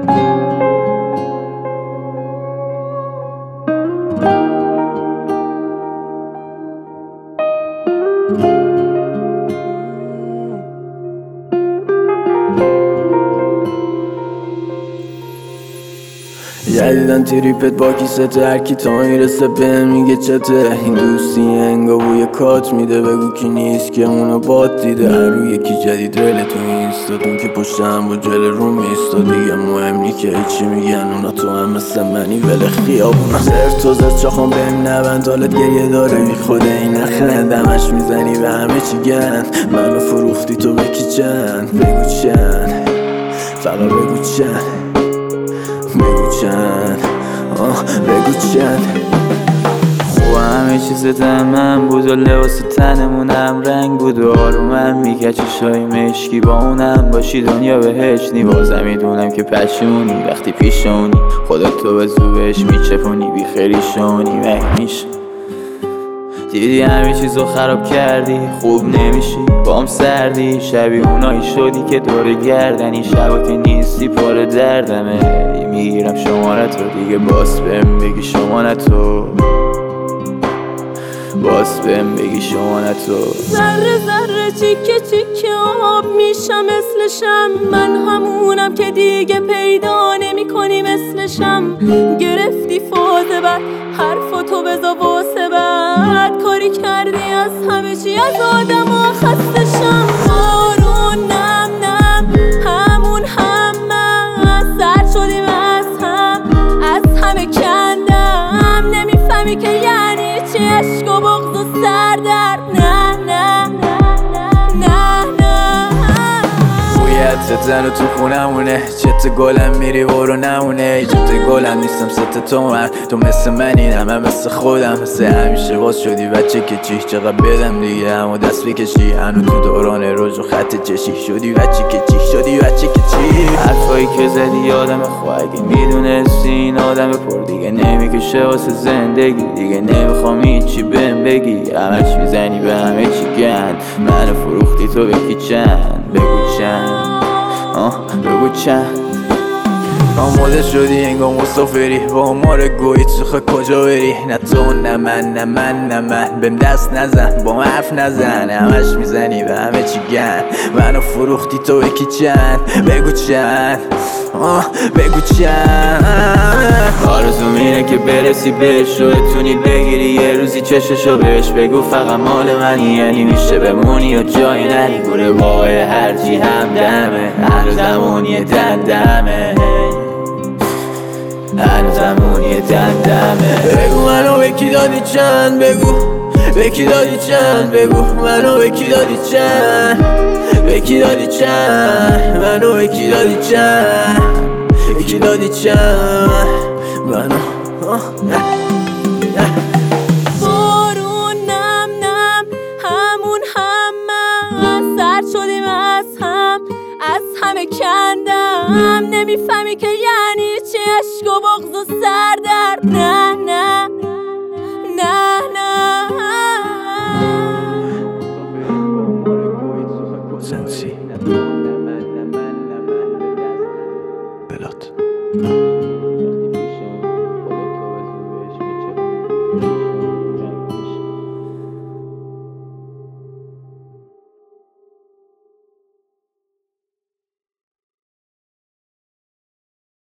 جدیدن تریپت با کیسته، هر کی تا میرسه به میگه چته. این دوستی انگا بوی کات میده، بگو کی نیست که اونو باد دیده. هر روی یکی جدید ریل تو اینستادون که پشتم با جل رو میستا. دیگه مهم نی که چی میگن اونا، تو هم مثل منی ول خیابونا. زرد تو زرد چاخون بهم نبند، حالت گریه داره بی خود این نخند. همش میزنی به همه چی گند، منو فروختی تو به کی چند. بگو چند، فقط بگو چند، بگو چند، بگو چند. خوب همه چیز تمام بود و لباس تنمونم رنگ بود و آرومم میگه چشای مشکی با اونم باشی دنیا بهش نی. بازم میدونم که پشونی وقتی پیشونی، خودت تو به زوبش میچپونی، بی خیلی شونی مگه میشه. دیدی همه چیزو خراب کردی، خوب نمیشی بام سردی. شبیه اونایی شدی که دور گردنی، شبا که نیستی پر دردمه. میگیرم شمارتو دیگه باز بهم بگی شمارتو، باز بهم بگی شمارتو. ذره ذره چیکه چیکه آب میشم مثلشم. من همونم که دیگه پیدا نمی کنی مثلشم. گرفتی فاز بد حرفاتو بذار واسه بعد. کاری کردی از همه چی، از آدم ها خستشم. بارون نم نم همون همه، سرد شدیم از هم، از همه کندم. نمیفهمی که یعنی چی عشق و بغض و سردرد. نه نه نه نه بویت زن و تو خونمونه، چت گلم میری برو نمونه. چت گلم نیستم ست تو من، تو مثل منی نه من مثل خودم. مثل همیشه باز شدی بچه که چی، چقدر بدم دیگه همو دست بکشی. هنو تو دوران روز و خط چشی، شدی بچه که چی، شدی بچه که چی. حرفایی که زدی یادم خواهی، اگه میدونستی این آدم پر دیگه نمیکشه واسه زندگی. دیگه نمیخوام هیچی بهم بگی، همش میزنی به همه چی گند. منو فروختی تو به کی چند، بگو چند، بگو چند. آماده شدی انگار مسافری، با مار گویی تو خواه کجا بری. نه تو نه من نه من نه من، بهم دست نزن با حرف نزن. همش میزنی به همه چی گند، منو فروختی تو به کی چند. بگو چند، بگو چند. آرزوم اینه که برسی بهش و بتونی بگیری یه روزی چششو بهش. بگو فقط مال منی، یعنی میشه بمونی و جایی نری. گوره بای هرچی همدمه، هنوزمون یه دندمه، هنوزمون یه دندمه. بگو منو به کی دادی چند، بگو به کی دادی چند. بگو منو به کی دادی چند، به کی دادی چند. منو به کی دادی چند، به کی دادی چند. منو بارون نم نم همون همه، سرد شدیم از هم، از همه کندم. نمیفهمی که یعنی چی عشق و بغض و سردرد. نه نه نه نه سنسی بلات.